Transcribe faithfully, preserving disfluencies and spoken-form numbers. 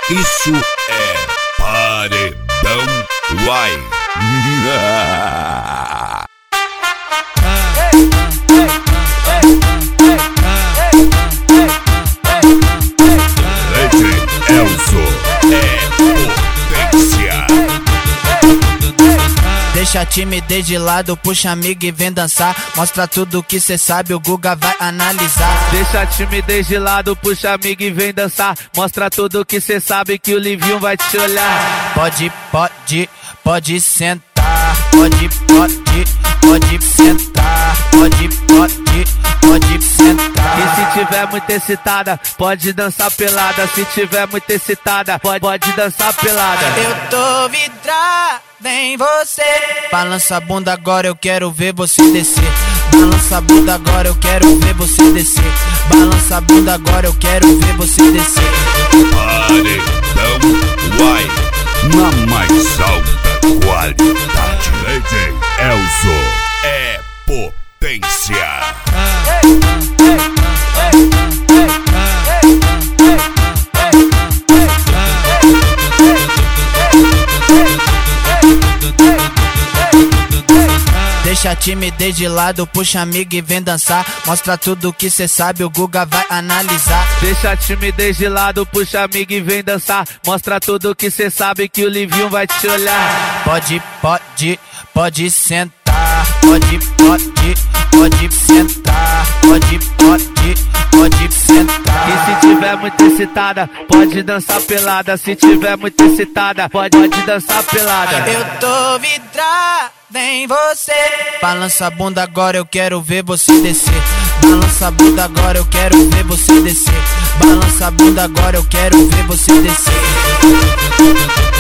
Isso é Paredão Uai. Legend Elzo é potência. Deixa a timidez de lado, puxa amigo e vem dançar. Mostra tudo que cê sabe, o Guga vai analisar. Deixa a timidez de lado, puxa amigo e vem dançar. Mostra tudo que cê sabe, que o Livinho vai te olhar. Pode, pode, pode sentar. Pode, pode, pode sentar. Pode, pode, pode sentar. E se tiver muito excitada, pode dançar pelada. Se tiver muito excitada, pode, pode dançar pelada. Eu tô vidrado em você. Balança a bunda agora, eu quero ver você descer. Balança a bunda agora, eu quero ver você descer. Balança a bunda agora, eu quero ver você descer. Paredão Uai, na mais alta qualidade. Legend Elzo é potência. Deixa a timidez de lado, puxa amigo e vem dançar. Mostra tudo que cê sabe, o Guga vai analisar. Deixa a timidez de lado, puxa amigo e vem dançar. Mostra tudo que cê sabe, que o Livinho vai te olhar. Pode, pode, pode sentar. Pode, pode, pode sentar. Pode, pode, pode sentar. E se tiver muito excitada, pode dançar pelada. Se tiver muito excitada, pode, pode dançar pelada. Eu tô vidrado em você. Balança a bunda agora, eu quero ver você descer. Balança a bunda agora, eu quero ver você descer. Balança a bunda agora, eu quero ver você descer.